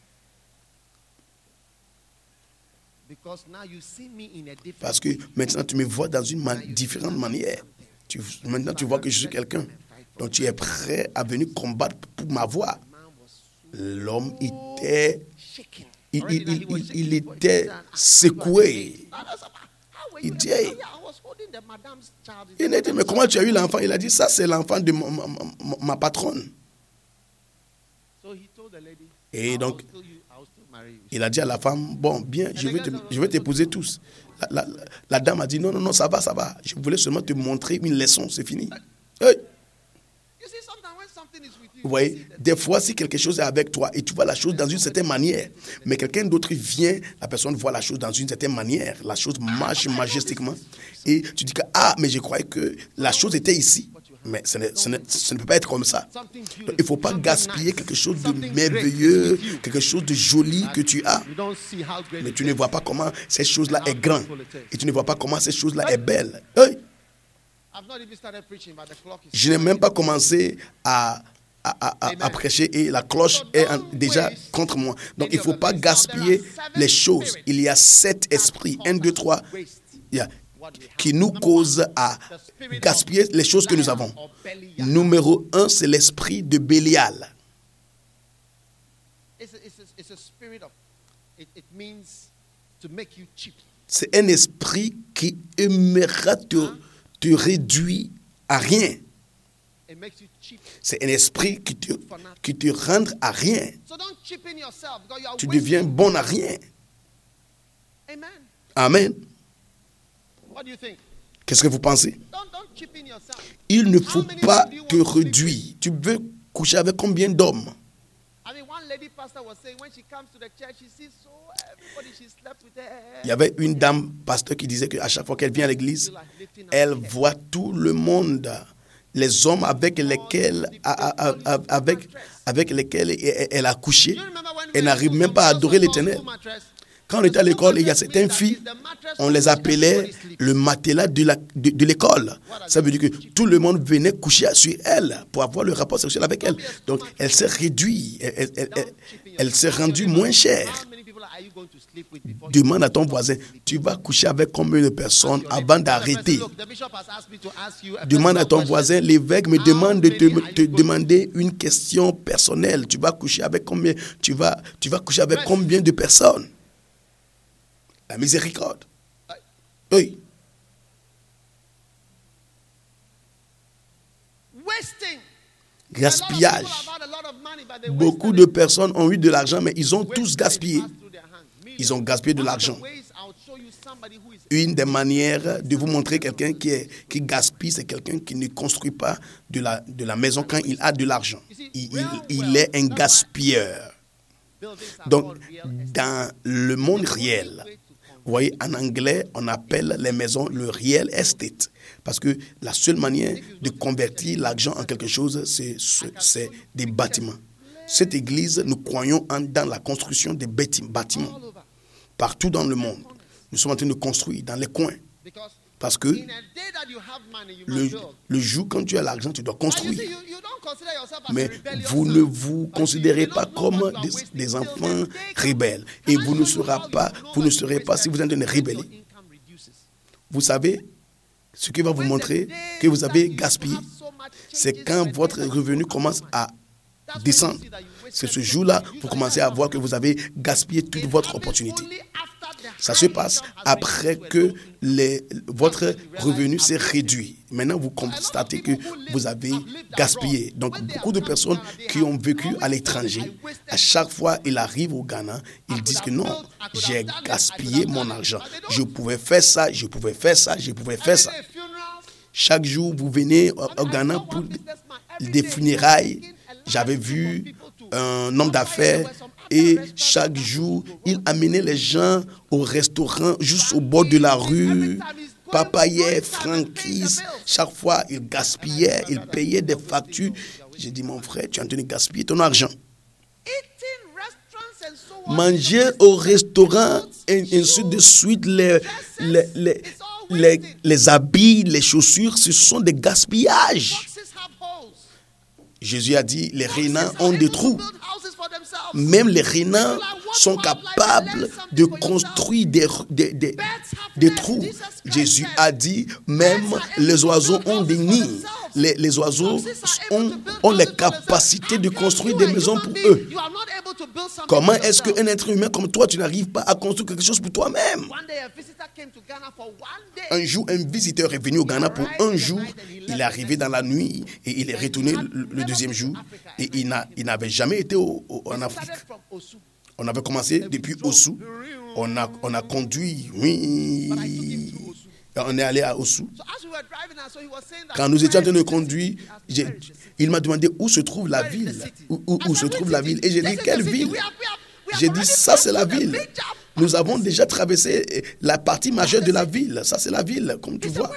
Because now you see me in a different Parce que maintenant, tu me vois dans une man- différente manière. Tu, maintenant, tu vois que je suis quelqu'un. Donc, tu es prêt à venir combattre pour m'avoir. man was so L'homme était, shaken. il, Already il- now he il- was il- shaking il before he était said, "Ah, you are secoué. the lady." How were Il you dit, the- hey. Oh, yeah, I was holding the madam's child. Il a dit, mais comment tu as eu l'enfant? Il a dit, ça, c'est l'enfant de ma, ma- ma- ma patronne. So he told the lady, Et "I'll donc, still you- I'll still marry you." il a dit à la femme, bon, bien, je vais te- je vais t'épouser tous. La, la- la- la dame a dit, non, non, non, ça va, ça va. Je voulais seulement te montrer une leçon, c'est fini. Hey. You see, sometimes when something is with you, Vous you voyez, see that- des fois, si quelque chose est avec toi et tu vois la chose dans une certaine manière, mais quelqu'un d'autre vient, la personne voit la chose dans une certaine manière, la chose marche majestiquement, et tu dis que, ah, mais je croyais que la chose était ici. Mais ce, n'est- ce n'est- ce ne peut pas être comme ça. something Donc, beautiful, il ne faut pas something gaspiller nice, quelque chose de something great merveilleux, with you. quelque chose de joli que tu as. You don't see how great Mais it tu is. ne vois pas comment cette chose-là How est grande. beautiful it is. Et tu ne vois pas comment cette chose-là est belle. Hey, I've not even started preaching, but the clock is je n'ai même pas commencé à, à, à- à- à prêcher et la cloche est en- déjà contre moi. Donc il ne faut pas gaspiller les choses. Il y a sept esprits, un, deux, trois, il y a- qui nous causent à gaspiller les choses que nous avons. Numéro un, c'est l'esprit de Bélial. It's a, it's a, it's a spirit of, it, it means to make you cheap. C'est un esprit qui aimera te, te réduire à rien. It makes you cheap. C'est un esprit qui te, qui te rend à rien. So don't cheapen yourself because you are Tu wasting. deviens bon à rien. Amen. Amen. What do you think? Qu'est-ce que vous pensez? Don't, don't cheapen yourself. Il ne faut pas te réduire. Tu veux coucher avec combien d'hommes? I mean, one lady pastor was saying when she comes to the church, she sees so everybody she slept with her. Il y avait une dame pasteur qui disait qu'à chaque fois qu'elle vient à l'église, elle voit tout le monde, les hommes avec lesquels, a- a- a- avec, avec lesquels elle a couché. Elle n'arrive même pas à adorer l'Éternel. Quand on était à l'école, il y a certaines filles, on les appelait le matelas de, la, de, de l'école. Ça veut dire que tout le monde venait coucher sur elle pour avoir le rapport sexuel avec elle. Donc, elle s'est réduite, elle, elle, elle, elle, elle s'est rendue moins chère. Demande à ton voisin, tu vas coucher avec combien de personnes avant d'arrêter? Demande à ton voisin, l'évêque me demande de te, te demander une question personnelle. Tu vas coucher avec combien, tu vas, tu vas coucher avec combien de personnes? La miséricorde. Oui. Gaspillage. Beaucoup de personnes ont eu de l'argent, mais ils ont tous gaspillé. Ils ont gaspillé de l'argent. Une des manières de vous montrer quelqu'un qui, est, qui gaspille, c'est quelqu'un qui ne construit pas de la, de la maison quand il a de l'argent. Il, il, il est un gaspilleur. Donc, dans le monde réel, vous voyez, en anglais, on appelle les maisons le real estate. Parce que la seule manière de convertir l'argent en quelque chose, c'est, c'est des bâtiments. Cette église, nous croyons en, dans la construction des bâtiments. Partout dans le monde. Nous sommes en train de construire dans les coins. Parce que le, le jour quand tu as l'argent, tu dois construire. Mais vous ne vous considérez pas comme des, des enfants rebelles. Et vous ne serez pas, vous ne serez pas si vous êtes en train de rebeller. Vous savez, ce qui va vous montrer que vous avez gaspillé, c'est quand votre revenu commence à descendre. C'est ce jour-là, vous commencez à voir que vous avez gaspillé toute votre opportunité. Ça se passe après que les, votre revenu s'est réduit. Maintenant, vous constatez que vous avez gaspillé. Donc, beaucoup de personnes qui ont vécu à l'étranger, à chaque fois qu'ils arrivent au Ghana, ils disent que non, j'ai gaspillé mon argent. Je pouvais faire ça, je pouvais faire ça, je pouvais faire ça. Chaque jour, vous venez au, au Ghana pour des funérailles. J'avais vu un homme d'affaires et chaque jour, il amenait les gens au restaurant juste au bord de la rue. Papayait, franquise. Chaque fois, il gaspillait, il payait des factures. J'ai dit, mon frère, tu es en train de gaspiller ton argent. Manger au restaurant et ainsi de suite, les, les, les, les, les habits, les chaussures, ce sont des gaspillages. Jésus a dit, les renards ont des trous. Même les renards sont capables de construire des, des, des, des trous. Jésus a dit, même les oiseaux ont des nids. Les, les oiseaux ont, ont les capacités de construire des maisons pour eux. Comment est-ce qu'un être humain comme toi, tu n'arrives pas à construire quelque chose pour toi-même? Un jour, un visiteur est venu au Ghana pour un jour. Il est arrivé dans la nuit et il est retourné le, le deuxième jour. Et il, n'a, il n'avait jamais été au, au, en Afrique. On avait commencé depuis Ossou. On a, on a conduit, oui. On est allé à Ossou. Quand nous étions en train de conduire, il m'a demandé où se trouve la ville. Où, où, où se trouve la ville. Et j'ai dit, quelle ville? J'ai dit, ça c'est la ville. Nous avons déjà traversé la partie majeure de la ville. Ça c'est la ville, comme tu vois.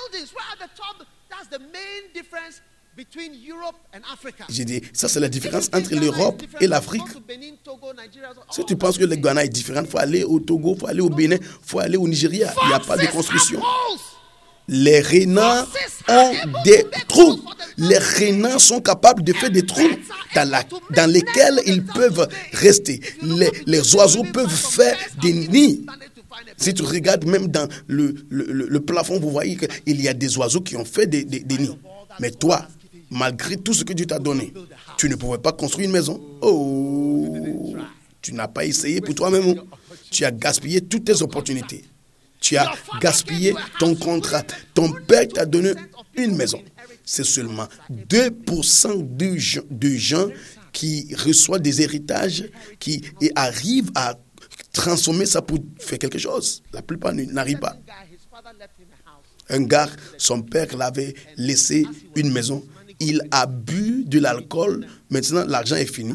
J'ai dit, ça c'est la différence entre l'Europe et l'Afrique. Si tu penses que le Ghana est différent, il faut aller au Togo, il faut aller au Bénin, il faut aller au Nigeria. Il n'y a pas de construction. Les renards ont des trous. Les renards sont capables de faire des trous dans, la, dans lesquels ils peuvent rester. Les, les oiseaux peuvent faire des nids. Si tu regardes même dans le, le, le plafond, vous voyez qu'il y a des oiseaux qui ont fait des, des, des nids. Mais toi, malgré tout ce que Dieu t'a donné, tu ne pouvais pas construire une maison. Oh, tu n'as pas essayé pour toi-même. Tu as gaspillé toutes tes opportunités. Tu as gaspillé ton contrat. Ton père t'a donné une maison. C'est seulement deux pour cent de gens, de gens qui reçoivent des héritages, qui arrivent à transformer ça pour faire quelque chose. La plupart n'arrivent pas. Un gars, son père l'avait laissé une maison. Il a bu de l'alcool. Maintenant, l'argent est fini.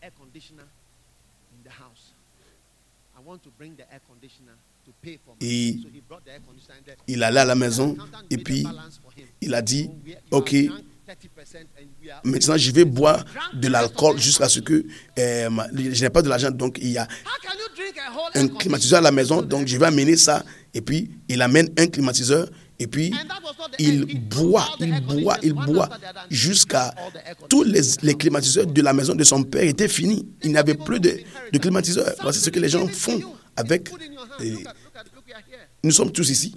Et il allait à la maison et puis il a dit, ok, maintenant je vais boire de l'alcool jusqu'à ce que euh, je n'ai pas de l'argent. Donc il y a un climatiseur à la maison, donc je vais amener ça. Et puis il amène un climatiseur et puis il boit, il boit, il boit jusqu'à tous les, les climatiseurs de la maison de son père étaient finis. Il n'y avait plus de, de climatiseur. Voici ce que les gens font avec. Et, nous sommes tous ici.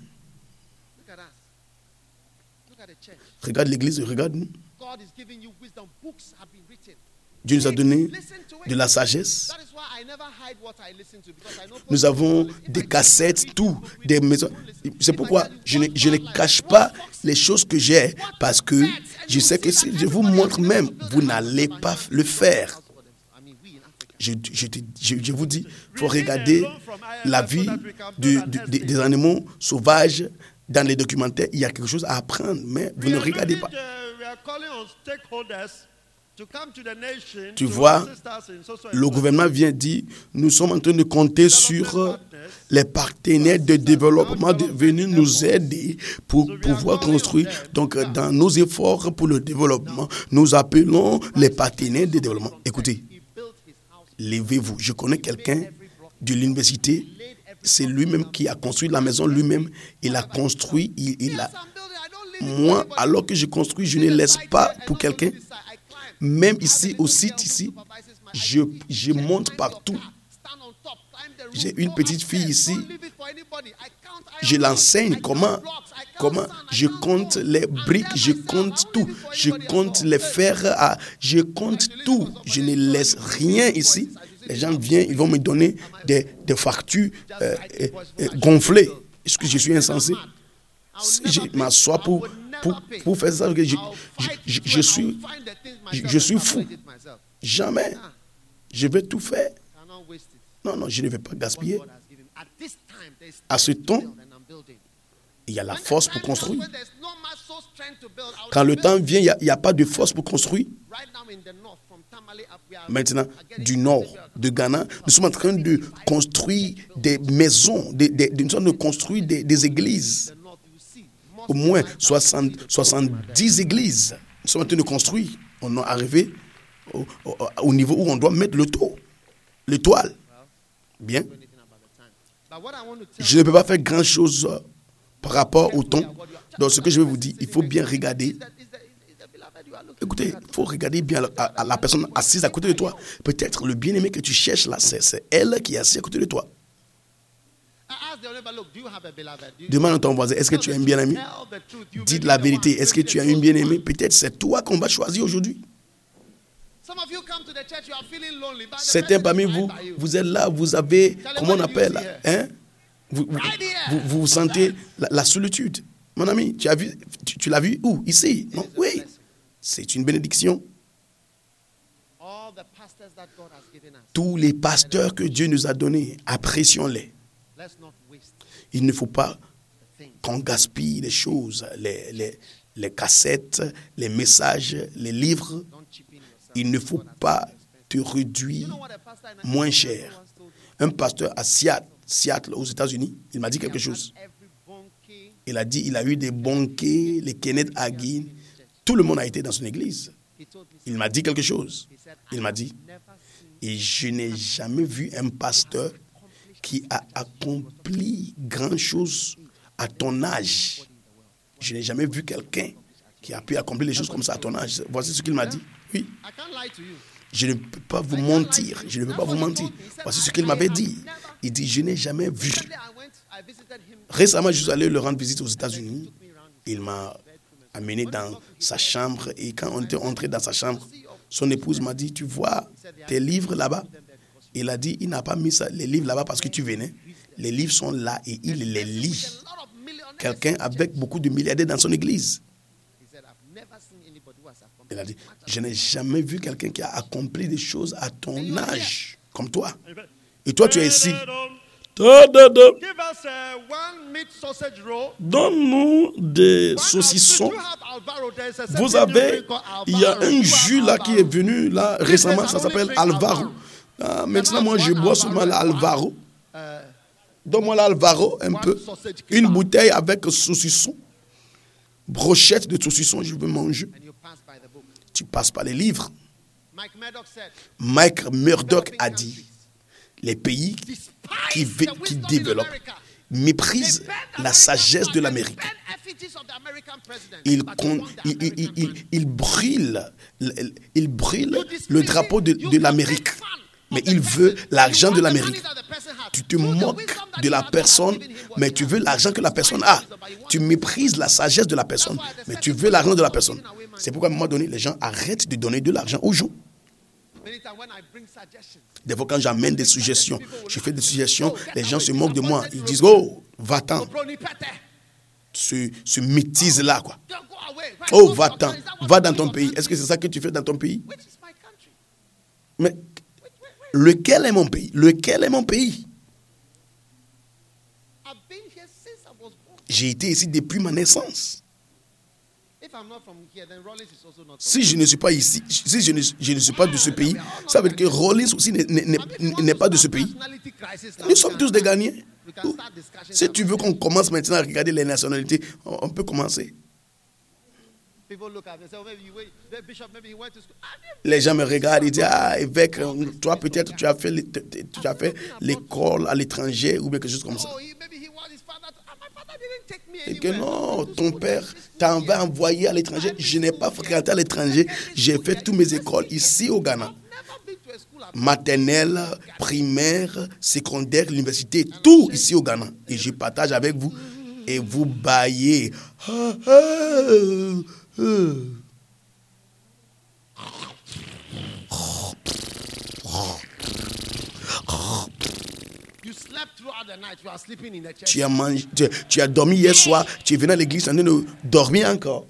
Regarde l'église, regarde-nous. Dieu nous a donné de la sagesse. Nous avons des cassettes, tout, des maisons. C'est pourquoi je ne, je ne cache pas les choses que j'ai, parce que je sais que si je vous montre même, vous n'allez pas le faire. Je, je, je, je vous dis, il faut regarder la vie de, de, de, des animaux sauvages dans les documentaires. Il y a quelque chose à apprendre, mais vous ne regardez pas. Tu vois, le gouvernement vient dire, nous sommes en train de compter sur les partenaires de développement de venir nous aider pour pouvoir construire. Donc, dans nos efforts pour le développement, nous appelons les partenaires de développement. Écoutez, levez-vous. Je connais quelqu'un de l'université, c'est lui-même qui a construit la maison lui-même. Il a construit, il, il a... Moi, alors que je construis, je ne laisse pas pour quelqu'un. Même ici, au site ici, je, je monte partout. J'ai une petite fille ici. Je l'enseigne comment, comment je compte les briques, je compte tout. Je compte les fers, à, je compte tout. Je ne laisse rien ici. Les gens viennent, ils vont me donner des, des factures euh, euh, gonflées. Est-ce que je suis insensé? Si je m'assois pour, pour, pour faire ça, je, je, je, je, suis, je, je suis fou. Jamais. Je vais tout faire. Non, non, je ne vais pas gaspiller. À ce temps, il y a la force pour construire. Quand le temps vient, il n'y a, a pas de force pour construire. Maintenant, du nord de Ghana, nous sommes en train de construire des maisons, de, de, de, nous sommes en train de construire des, des églises. Au moins soixante, soixante-dix églises. Nous sommes en train de construire. On est arrivé au, au, au niveau où on doit mettre le toit, l'étoile. Bien. Je ne peux pas faire grand-chose par rapport au temps. Donc, ce que je vais vous dire, il faut bien regarder. Écoutez, il faut regarder bien à, à la personne assise à côté de toi. Peut-être le bien-aimé que tu cherches là, c'est elle qui est assise à côté de toi. Demande à ton voisin, est-ce que tu as un bien-aimé? Dites la vérité, est-ce que tu as un bien-aimé? Peut-être c'est toi qu'on va choisir aujourd'hui. Certains parmi vous, vous êtes là, vous avez, comment on appelle, hein? vous, vous, vous, vous vous sentez la, la solitude. Mon ami, tu as vu, tu, tu l'as vu où? Ici? Non? Oui. C'est une bénédiction. Tous les pasteurs que Dieu nous a donnés, apprécions-les. Il ne faut pas qu'on gaspille les choses, les, les, les cassettes, les messages, les livres. Il ne faut pas te réduire moins cher. Un pasteur à Seattle, Seattle aux États-Unis, il m'a dit quelque chose. Il a dit, il a eu des banquets, les Kenneth Hagin. Tout le monde a été dans son église. Il m'a dit quelque chose. Il m'a dit, et je n'ai jamais vu un pasteur qui a accompli grand chose à ton âge. Je n'ai jamais vu quelqu'un qui a pu accomplir les choses comme ça à ton âge. Voici ce qu'il m'a dit. Oui. Je ne peux pas vous mentir. Je ne peux pas vous mentir. Voici ce qu'il m'avait dit. Il dit, je n'ai jamais vu. Récemment, je suis allé le rendre visite aux États-Unis. Il m'a amené dans sa chambre. Et quand on était entré dans sa chambre, son épouse m'a dit, tu vois tes livres là-bas? Il a dit, il n'a pas mis ça, les livres là-bas parce que tu venais. Les livres sont là et il les lit. Quelqu'un avec beaucoup de milliardaires dans son église. Il a dit, je n'ai jamais vu quelqu'un qui a accompli des choses à ton âge, comme toi. Et toi, tu es ici. Ta, ta, ta. Give us uh, one meat sausage roll. Donne-nous des saucissons. Do you have Alvaro? There is a Vous certain avez, drink called il y a Alvaro. un Do you jus have là qui est Alvaro? venu là récemment, ça s'appelle Alvaro. Ah, maintenant, moi, je bois seulement l'Alvaro. Donne-moi l'Alvaro un peu. Une bouteille avec saucisson. Brochette de saucisson, je veux manger. And you pass by the book. Tu passes par les livres. Mike Murdoch said, Mike Murdoch a dit, les pays despise qui, the vi- wisdom qui in développent America. méprisent They burn la American sagesse de songs, l'Amérique. they burn effigies of the American president, Il, but they con- want the il, il, American il, flag. il brûle, il, il brûle You despise le it. drapeau de, You de can l'Amérique. make fun of Mais the il veut person. l'argent You de want the l'Amérique. money that the person has. Tu te Through the moques wisdom that de you la have, God has personne, given him what mais he tu has. veux l'argent que la personne Despise a. wisdom, but you want Tu the méprises la sagesse de la personne, That's why the mais tu second veux l'argent de la person personne. giving away money. C'est pourquoi à un moment donné, les gens arrêtent de donner de l'argent aux gens. Many times when I bring suggestions, Des fois, quand j'amène des suggestions, je fais des suggestions, les gens se moquent de moi. Ils disent, oh, va-t'en, Brony Pete, ce, ce métise-là, quoi. don't go away. Right? Oh, Go va-t'en, somewhere. Is that what va you dans do ton your pays. country? Est-ce que c'est ça que tu fais dans ton pays? Which is my country? Mais lequel est mon pays? Lequel est mon pays? I've been here since I was born. J'ai été ici depuis ma naissance. If I'm not from here, then Rollins is also not from Si je ne suis pas ici, si je ne, je ne suis pas de ce pays, ça veut dire que Rollins aussi n'est- n'est n'est- n'est pas de ce pays. Nous sommes tous des gagnants. Si tu veux qu'on commence maintenant à regarder les nationalités, on on peut commencer. Les gens me regardent et disent, ah, évêque, toi peut-être tu as fait l'é- tu as fait l'école à l'étranger ou bien quelque chose comme ça. Et que non, ton père t'avait envoyé à l'étranger. Je n'ai pas fréquenté à l'étranger. J'ai fait toutes mes écoles ici au Ghana. Maternelle, primaire, secondaire, l'université, tout ici au Ghana. Et je partage avec vous. Et vous baillez. Ah, ah, ah. You slept throughout the night. You are sleeping in the church. Tu as, mangé, tu, tu as dormi hier soir. Tu es venu à l'église en train de dormir encore.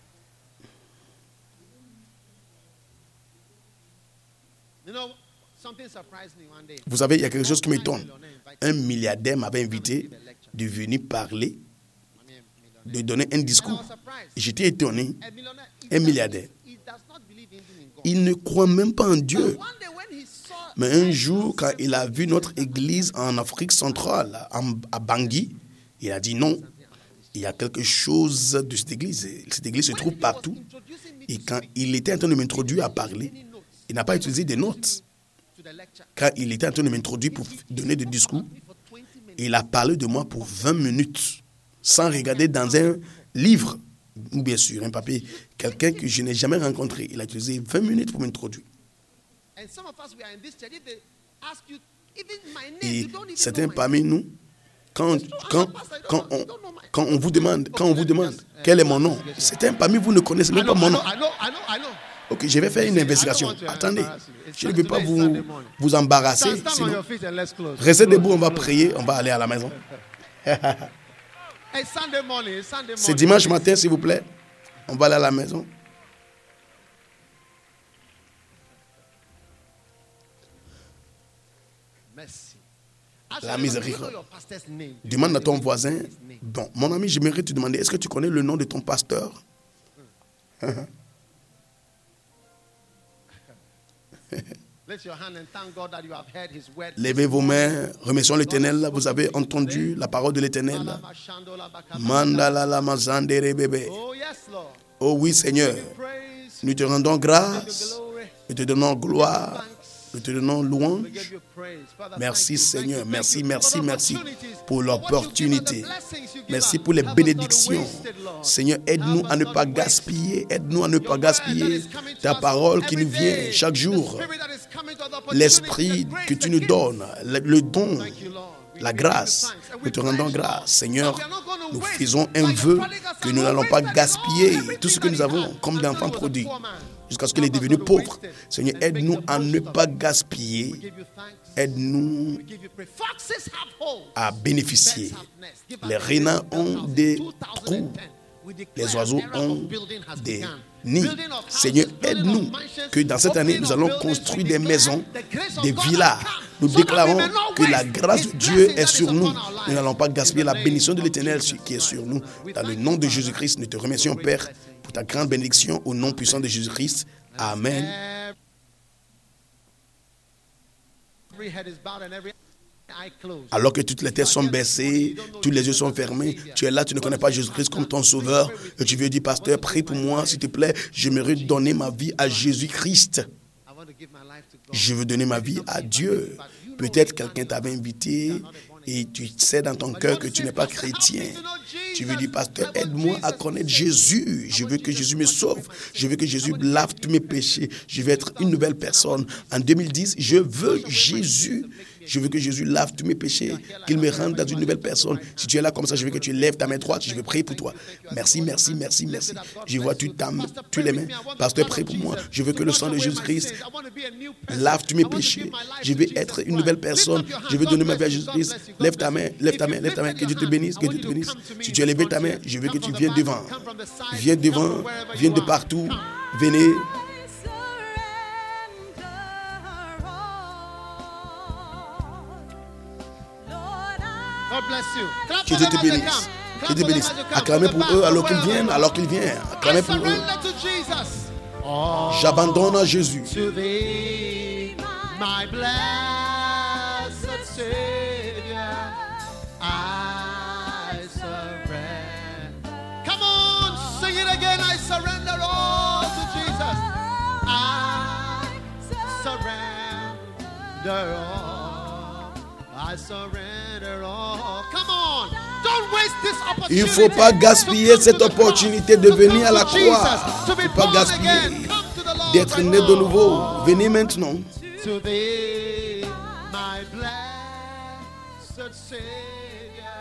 You know, something surprised me one day. Vous savez, il y a quelque chose qui m'étonne. Un milliardaire m'avait invité de venir parler, de donner un And I discours. was surprised. J'étais étonné. A millionaire, he Un does- milliardaire. He does not believe even in God. Il ne croit même pas en But Dieu. one day when he saw Mais un jour, quand il a vu notre église en Afrique centrale, en- à Bangui, il a dit non, il y a quelque chose de cette église. Cette église se trouve partout. Et quand il était en train de m'introduire à parler, il n'a pas utilisé des notes. to the lecture, Quand il était en train de m'introduire pour donner des discours, il a parlé de moi pour vingt minutes, sans regarder dans un livre, ou bien sûr un papier, quelqu'un que je n'ai jamais rencontré. Il a utilisé vingt minutes pour m'introduire. and some of us we are in this church. If they ask you, even my name, Et you don't even certains know my parmi nous, quand, quand, quand, on, quand on vous demande, quand on vous demande quel est mon nom, certains parmi vous ne connaissez même pas mon nom. I know, I know, I know. Ok, je vais faire une investigation. Attendez, je ne veux pas vous, vous embarrasser. Stand, stand on Sinon, your feet and let's close. restez debout, on va prier, on va aller à la maison. Hey, Sunday morning, it's Sunday C'est morning. dimanche matin, s'il vous plaît. On va aller à la maison. Mercy. Ask La your neighbor, do you know miséricorde. your pastor's name? Demande à ton voisin. Bon, mon ami, j'aimerais te demander, est-ce que tu connais le nom de ton pasteur? Lift your hand and thank God that you have heard his word. Levez vos mains, remercions l'Éternel. Vous avez entendu la parole de l'Éternel. Mandala la mazandere bébé. Oh yes, Lord. Oh oui, Seigneur. Praise, Nous te rendons grâce. glory. Nous te donnons gloire. Nous te donnons We louange. give you praise. Father, Merci, thank you, thank Seigneur. you, Merci, thank you merci, for the merci opportunities, pour for what you give us, l'opportunité. the blessings you give Merci us. pour les Help us not to bénédictions. waste it, Lord. Seigneur, aide-nous Help à us ne not pas to waste gaspiller. Aide-nous à ne your pas word that gaspiller is coming to ta us parole qui every nous day. vient chaque The jour. spirit that is coming to us, the opportunity, L'esprit the grace, que the tu nous gift. donnes, le, le don, Thank you, Lord. We la give you grâce, thanks and we nous te rendons praise you, grâce. Lord. Seigneur, Lord, we are not going to nous waste faisons un like the vœu prodigal son que who nous n'allons pas wasted all, gaspiller everything tout ce que that nous he avons had comme until d'enfants he was a produits poor man. jusqu'à ce qu'il est Help us devenu not to pauvre. waste it Seigneur, and make aide-nous the à most ne of pas it. We gaspiller. give you thanks. Aide-nous We give you praise. Foxes have holes. à bénéficier. Birds have nests. Give us Les the renards build ont house. des two thousand trous. ten, we declare Les oiseaux an era of ont building has des begun. ni. Seigneur, aide-nous que dans cette année, nous allons construire des maisons, des villas. Nous déclarons que la grâce de Dieu est sur nous. Nous n'allons pas gaspiller la bénédiction de l'Éternel qui est sur nous. Dans le nom de Jésus-Christ, nous te remercions, Père, pour ta grande bénédiction au nom puissant de Jésus-Christ. Amen. Alors que toutes les têtes sont baissées, tous les yeux sont fermés, tu es là, tu ne connais pas Jésus-Christ comme ton sauveur, et tu veux dire, pasteur, prie pour moi, s'il te plaît, j'aimerais donner ma vie à Jésus-Christ. Je veux donner ma vie à Dieu. Peut-être quelqu'un t'avait invité et tu sais dans ton cœur que tu n'es pas chrétien. Tu veux dire, pasteur, aide-moi à connaître Jésus. Je veux que Jésus me sauve. Je veux que Jésus lave tous mes péchés. Je veux être une nouvelle personne. En deux mille dix, je veux Jésus. Je veux que Jésus lave tous mes péchés, qu'il me rende dans une nouvelle personne. Si tu es là comme ça, je veux que tu lèves ta main droite. Je veux prier pour toi. Merci, merci, merci, merci. Je vois tu tu les mains. Pasteur, prie pour moi. Je veux que le sang de Jésus-Christ lave tous mes péchés. Je veux être une nouvelle personne. Je veux donner ma vie à Jésus-Christ. Lève ta main, lève ta main, lève ta main. Que Dieu te bénisse, que Dieu te bénisse. Si tu as levé ta main, je veux que tu viennes devant. Viens devant, viens de partout. Venez. Que Dieu te bénisse. Que Dieu te bénisse. Acclamez pour eux alors qu'ils viennent, alors qu'ils viennent. Acclamez pour eux. J'abandonne à Jésus. Come on, sing it again. I surrender all to Jesus. I surrender all. I surrender all. Come on, don't waste this opportunity. Il ne faut pas gaspiller cette opportunité de venir à la croix. Il ne faut pas gaspiller d'être né de nouveau. Venez maintenant. To thee, my blessed Savior,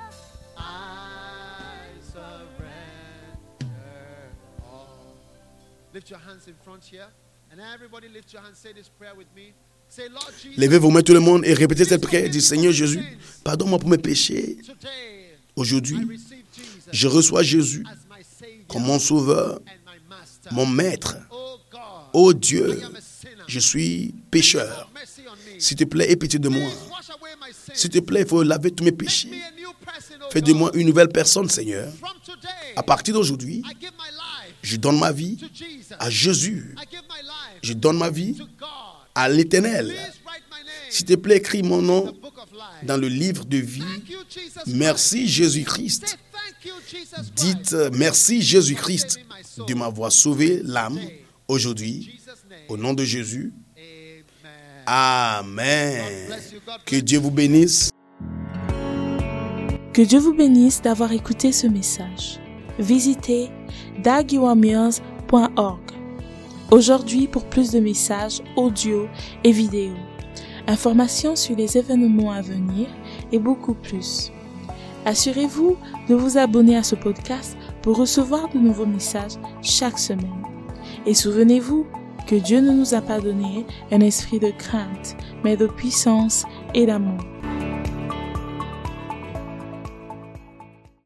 I surrender all. Lift your hands in front here, and everybody lift your hands. Say this prayer with me. Say, Lord Jesus, Levez vos mains tout le monde et répétez cette prière. Dites, Seigneur Jésus, pardonne-moi pour mes péchés. today Aujourd'hui, I receive Jesus je reçois Jésus as my Savior comme mon sauveur, and my Master. mon maître. Oh God, Oh Dieu, I am a sinner. je suis pécheur. Mercy on me. S'il te plaît, aie pitié de moi. Please wash away my sins. S'il te plaît, il faut laver tous mes Make péchés. me a new person, oh Fais de God. moi une nouvelle personne, Seigneur. From today, À partir d'aujourd'hui, I give my life je donne ma vie to Jesus. à Jésus. I give my life Je donne ma vie to God. à l'Éternel. Please write my name S'il te plaît, écris mon in nom the book of life. dans le livre de vie. Thank you, Jesus Merci Christ. Jésus-Christ. Say thank you, Jesus Dites Christ. euh, merci Jésus-Christ de m'avoir sauvé l'âme aujourd'hui. Jesus' name. Au nom de Jésus. Amen. Amen. Bless you. God Que bless Dieu vous bénisse. Que Dieu vous bénisse d'avoir écouté ce message. Visitez daguiwamiers point org aujourd'hui pour plus de messages audio et vidéo, informations sur les événements à venir et beaucoup plus. Assurez-vous de vous abonner à ce podcast pour recevoir de nouveaux messages chaque semaine. Et souvenez-vous que Dieu ne nous a pas donné un esprit de crainte, mais de puissance et d'amour.